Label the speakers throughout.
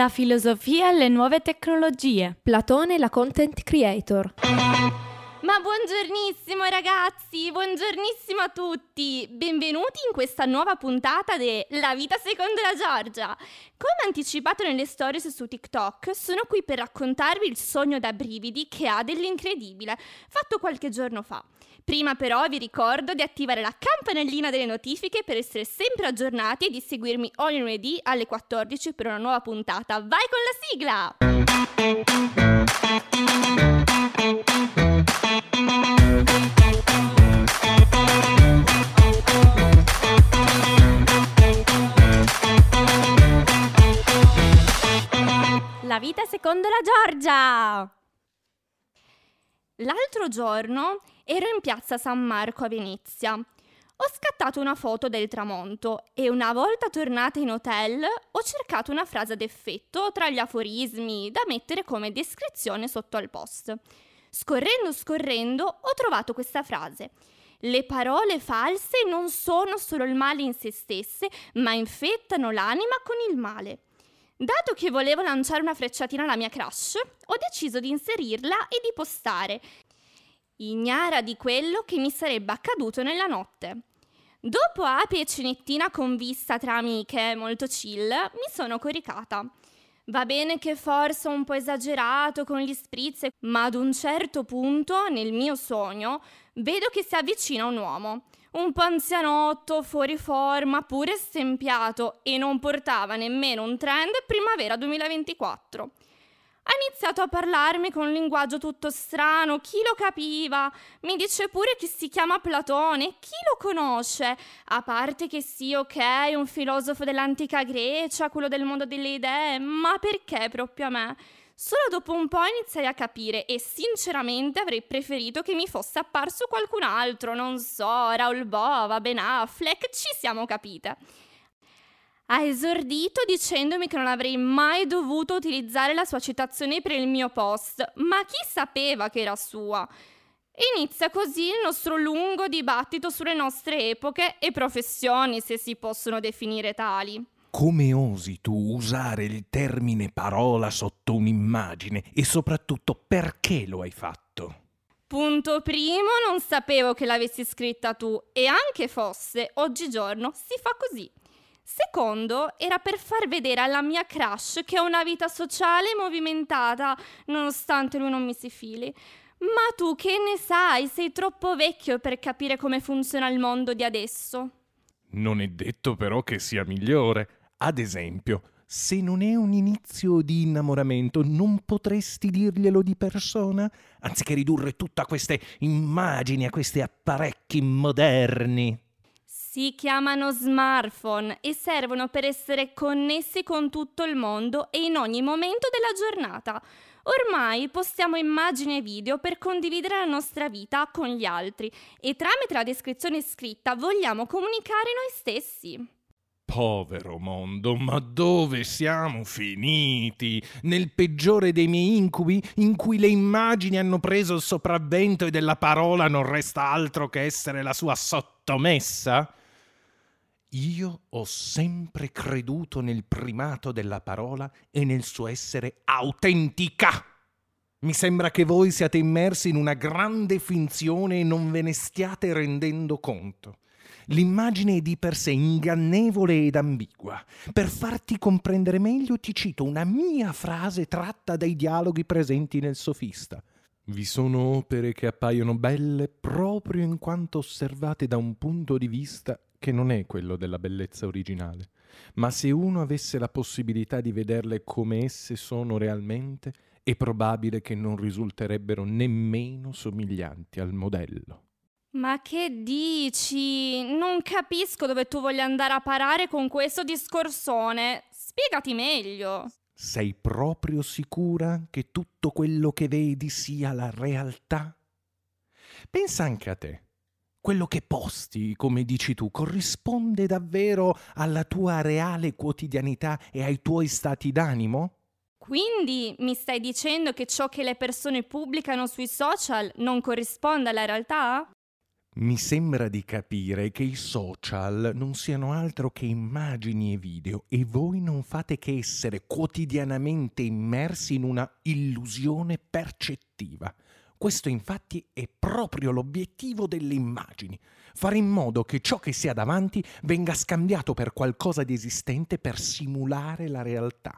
Speaker 1: La filosofia e le nuove tecnologie.
Speaker 2: Platone, la content creator.
Speaker 3: Ma buongiornissimo ragazzi, buongiornissimo a tutti, benvenuti in questa nuova puntata de La vita secondo la Giorgia. Come anticipato nelle stories su TikTok, sono qui per raccontarvi il sogno da brividi che ha dell'incredibile, fatto qualche giorno fa. Prima però vi ricordo di attivare la campanellina delle notifiche per essere sempre aggiornati e di seguirmi ogni lunedì alle 14 per una nuova puntata. Vai con la sigla! La vita secondo la Giorgia! L'altro giorno ero in piazza San Marco a Venezia. Ho scattato una foto del tramonto e una volta tornata in hotel ho cercato una frase ad effetto tra gli aforismi da mettere come descrizione sotto al post. Scorrendo ho trovato questa frase. Le parole false non sono solo il male in se stesse, ma infettano l'anima con il male. Dato che volevo lanciare una frecciatina alla mia crush, ho deciso di inserirla e di postare, ignara di quello che mi sarebbe accaduto nella notte. Dopo api e cenettina con vista tra amiche, molto chill, mi sono coricata. Va bene che forse ho un po' esagerato con gli spritz, ma ad un certo punto, nel mio sogno, vedo che si avvicina un uomo. Un po' anzianotto, fuori forma, pure stempiato e non portava nemmeno un trend primavera 2024. Ha iniziato a parlarmi con un linguaggio tutto strano, chi lo capiva? Mi dice pure che si chiama Platone, chi lo conosce? A parte che sì, ok, un filosofo dell'antica Grecia, quello del mondo delle idee, ma perché proprio a me? Solo dopo un po' iniziai a capire e sinceramente avrei preferito che mi fosse apparso qualcun altro, non so, Raoul Bova, Ben Affleck, ci siamo capite. Ha esordito dicendomi che non avrei mai dovuto utilizzare la sua citazione per il mio post, ma chi sapeva che era sua? Inizia così il nostro lungo dibattito sulle nostre epoche e professioni, se si possono definire tali.
Speaker 4: Come osi tu usare il termine parola sotto un'immagine e soprattutto perché lo hai fatto?
Speaker 3: Punto primo, non sapevo che l'avessi scritta tu e anche fosse, oggigiorno si fa così. Secondo, era per far vedere alla mia crush che ho una vita sociale movimentata, nonostante lui non mi si fili. Ma tu che ne sai? Sei troppo vecchio per capire come funziona il mondo di adesso.
Speaker 4: Non è detto però che sia migliore. Ad esempio, se non è un inizio di innamoramento, non potresti dirglielo di persona? Anziché ridurre tutta queste immagini a questi apparecchi moderni.
Speaker 3: Si chiamano smartphone e servono per essere connessi con tutto il mondo e in ogni momento della giornata. Ormai postiamo immagini e video per condividere la nostra vita con gli altri e tramite la descrizione scritta vogliamo comunicare noi stessi.
Speaker 4: Povero mondo, ma dove siamo finiti? Nel peggiore dei miei incubi, in cui le immagini hanno preso il sopravvento e della parola non resta altro che essere la sua sottomessa? Io ho sempre creduto nel primato della parola e nel suo essere autentica. Mi sembra che voi siate immersi in una grande finzione e non ve ne stiate rendendo conto. L'immagine è di per sé ingannevole ed ambigua. Per farti comprendere meglio ti cito una mia frase tratta dai dialoghi presenti nel Sofista. Vi sono opere che appaiono belle proprio in quanto osservate da un punto di vista che non è quello della bellezza originale, ma se uno avesse la possibilità di vederle come esse sono realmente, è probabile che non risulterebbero nemmeno somiglianti al modello.
Speaker 3: Ma che dici? Non capisco dove tu voglia andare a parare con questo discorsone. Spiegati meglio.
Speaker 4: Sei proprio sicura che tutto quello che vedi sia la realtà? Pensa anche a te. Quello che posti, come dici tu, corrisponde davvero alla tua reale quotidianità e ai tuoi stati d'animo?
Speaker 3: Quindi mi stai dicendo che ciò che le persone pubblicano sui social non corrisponde alla realtà?
Speaker 4: Mi sembra di capire che i social non siano altro che immagini e video e voi non fate che essere quotidianamente immersi in una illusione percettiva. Questo infatti è proprio l'obiettivo delle immagini, fare in modo che ciò che si ha davanti venga scambiato per qualcosa di esistente per simulare la realtà.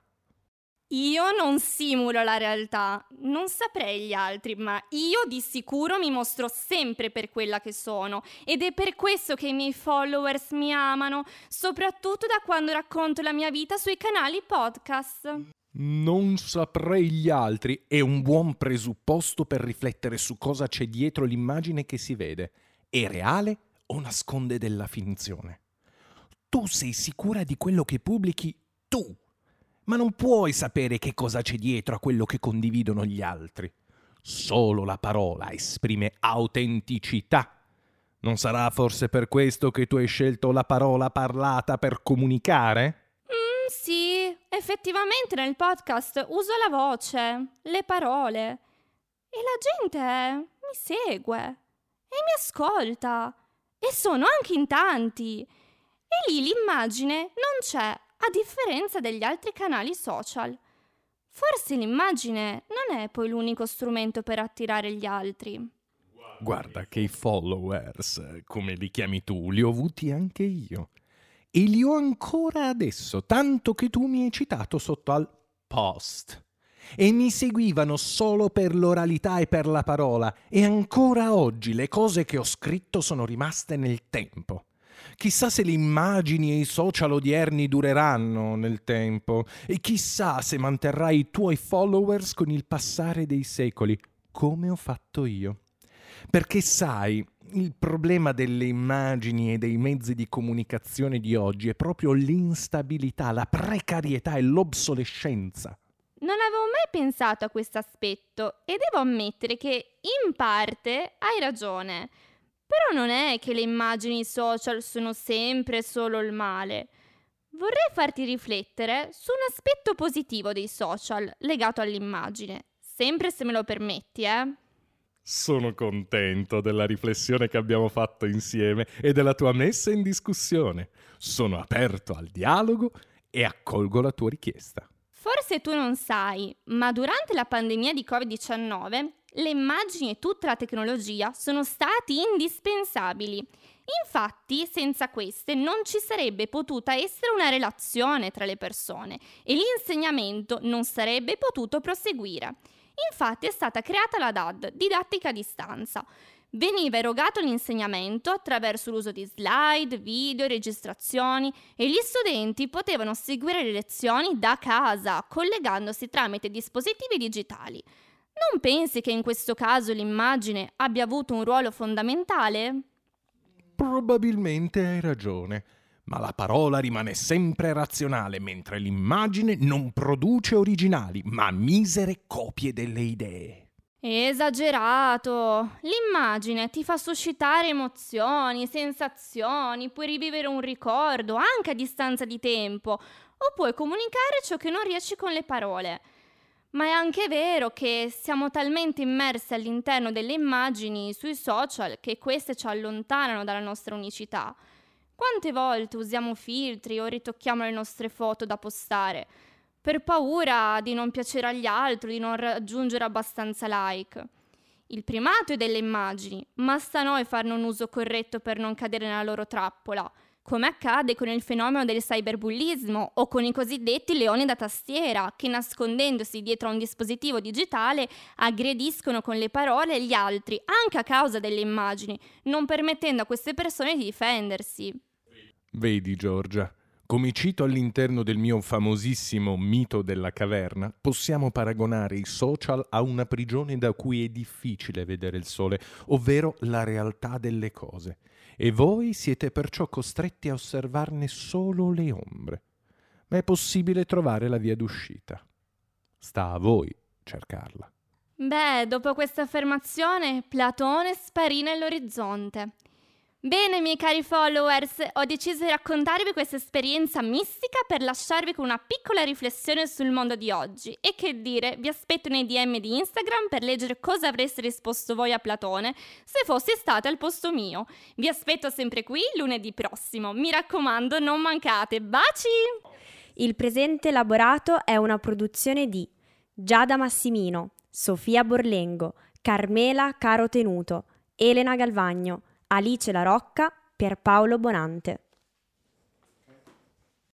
Speaker 3: Io non simulo la realtà, non saprei gli altri, ma io di sicuro mi mostro sempre per quella che sono ed è per questo che i miei followers mi amano, soprattutto da quando racconto la mia vita sui canali podcast.
Speaker 4: Non saprei gli altri è un buon presupposto per riflettere su cosa c'è dietro l'immagine che si vede. È reale o nasconde della finzione? Tu sei sicura di quello che pubblichi tu, ma non puoi sapere che cosa c'è dietro a quello che condividono gli altri. Solo la parola esprime autenticità. Non sarà forse per questo che tu hai scelto la parola parlata per comunicare?
Speaker 3: Sì, effettivamente nel podcast uso la voce, le parole e la gente mi segue e mi ascolta e sono anche in tanti e lì l'immagine non c'è, a differenza degli altri canali social. Forse l'immagine non è poi l'unico strumento per attirare gli altri.
Speaker 4: Guarda che i followers, come li chiami tu, li ho avuti anche io. E li ho ancora adesso, tanto che tu mi hai citato sotto al post. E mi seguivano solo per l'oralità e per la parola, e ancora oggi le cose che ho scritto sono rimaste nel tempo. Chissà se le immagini e i social odierni dureranno nel tempo, e chissà se manterrai i tuoi followers con il passare dei secoli, come ho fatto io. Perché sai, il problema delle immagini e dei mezzi di comunicazione di oggi è proprio l'instabilità, la precarietà e l'obsolescenza.
Speaker 3: Non avevo mai pensato a questo aspetto e devo ammettere che in parte hai ragione. Però non è che le immagini social sono sempre solo il male. Vorrei farti riflettere su un aspetto positivo dei social legato all'immagine, sempre se me lo permetti,
Speaker 4: Sono contento della riflessione che abbiamo fatto insieme e della tua messa in discussione. Sono aperto al dialogo e accolgo la tua richiesta.
Speaker 3: Forse tu non sai, ma durante la pandemia di Covid-19 le immagini e tutta la tecnologia sono stati indispensabili. Infatti, senza queste non ci sarebbe potuta essere una relazione tra le persone e l'insegnamento non sarebbe potuto proseguire. Infatti è stata creata la DAD, didattica a distanza. Veniva erogato l'insegnamento attraverso l'uso di slide, video, registrazioni e gli studenti potevano seguire le lezioni da casa, collegandosi tramite dispositivi digitali. Non pensi che in questo caso l'immagine abbia avuto un ruolo fondamentale?
Speaker 4: Probabilmente hai ragione, ma la parola rimane sempre razionale, mentre l'immagine non produce originali, ma misere copie delle idee.
Speaker 3: Esagerato! L'immagine ti fa suscitare emozioni, sensazioni, puoi rivivere un ricordo anche a distanza di tempo, o puoi comunicare ciò che non riesci con le parole. Ma è anche vero che siamo talmente immersi all'interno delle immagini sui social che queste ci allontanano dalla nostra unicità. Quante volte usiamo filtri o ritocchiamo le nostre foto da postare per paura di non piacere agli altri, di non raggiungere abbastanza like? Il primato è delle immagini, ma sta a noi farne un uso corretto per non cadere nella loro trappola, come accade con il fenomeno del cyberbullismo o con i cosiddetti leoni da tastiera, che nascondendosi dietro a un dispositivo digitale aggrediscono con le parole gli altri, anche a causa delle immagini, non permettendo a queste persone di difendersi.
Speaker 4: Vedi, Giorgia, come cito all'interno del mio famosissimo mito della caverna, possiamo paragonare i social a una prigione da cui è difficile vedere il sole, ovvero la realtà delle cose. E voi siete perciò costretti a osservarne solo le ombre. Ma è possibile trovare la via d'uscita. Sta a voi cercarla.
Speaker 3: Beh, dopo questa affermazione, Platone sparì nell'orizzonte. Bene, miei cari followers, ho deciso di raccontarvi questa esperienza mistica per lasciarvi con una piccola riflessione sul mondo di oggi. E che dire, vi aspetto nei DM di Instagram per leggere cosa avreste risposto voi a Platone se fosse state al posto mio. Vi aspetto sempre qui lunedì prossimo. Mi raccomando, non mancate. Baci!
Speaker 5: Il presente elaborato è una produzione di Giada Massimino, Sofia Borlengo, Carmela Caro Tenuto, Elena Galvagno, Alice La Rocca, Pierpaolo Bonante.